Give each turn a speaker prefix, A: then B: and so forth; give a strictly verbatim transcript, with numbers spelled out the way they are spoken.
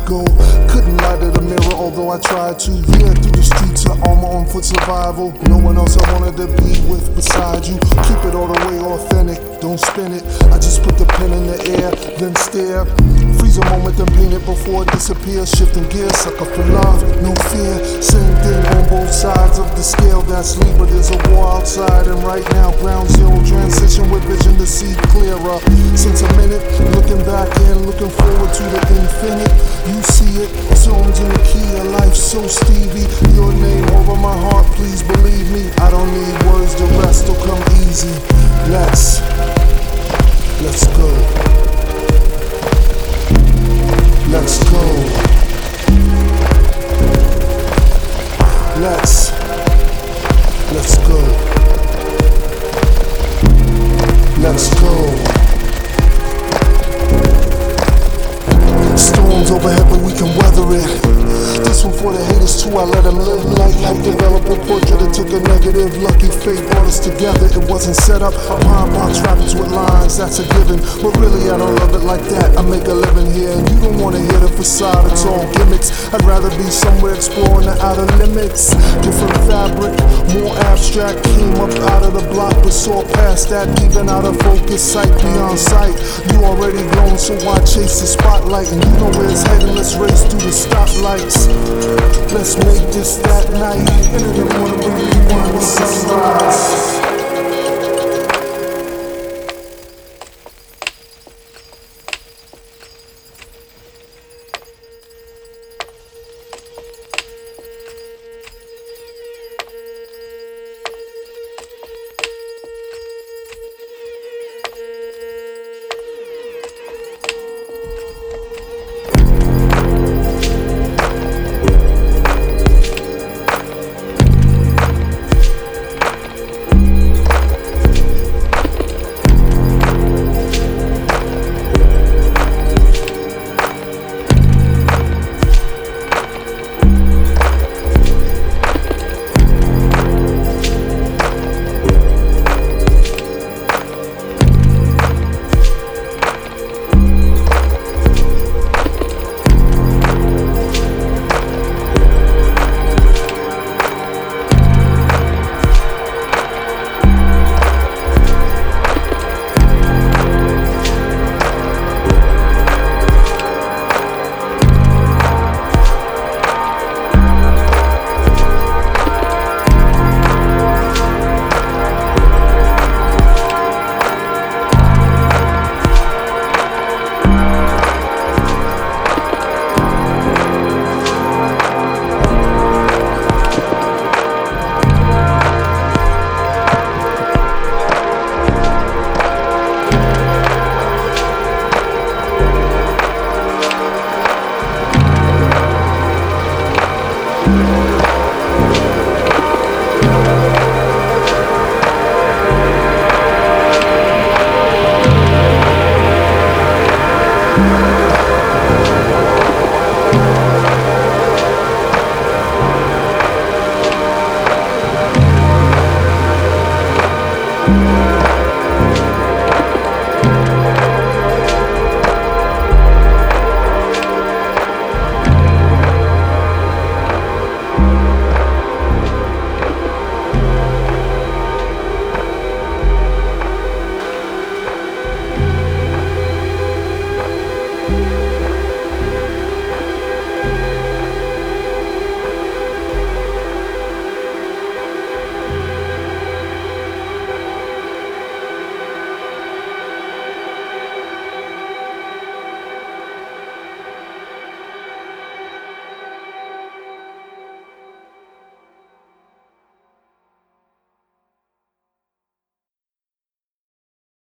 A: go. Couldn't lie to the mirror, although I tried to. Yeah, through the streets of armor on foot survival. No one else I wanted to be with beside you. Keep it all the way authentic, don't spin it. I just put the pen in the air, then stare. Freeze a moment, then paint it before it disappears. Shifting gears, sucker for love, no fear. Same thing on both sides of the scale. That's Lee, but there's a war outside, and right now ground zero. Transition with vision to see clearer. Since a minute, looking back and looking forward to the infinite. You see it, songs in the key of life, so Stevie. Your name over my heart, please believe me. I don't need words, the rest will come easy. Let's, let's go. Let's go. Let's, let's go. Let's go. Storms overhead, but we can weather it. This one for the haters too, I let them live like hype. Develop a portrait that took a negative. Lucky fate brought us together, it wasn't set up. A pine box rapids with lines, that's a given. But really I don't love it like that, I make a living here. And you don't wanna hear the facade, it's all gimmicks. I'd rather be somewhere exploring the outer limits. Different fabric, more abstract. Came up out of the block but saw past that. Even out of focus, sight beyond sight. You already grown, so why chase the spotlight? And you know where it's heading, let's race through the stoplights. Let's make this that night. And in the morning when we want the sunrise.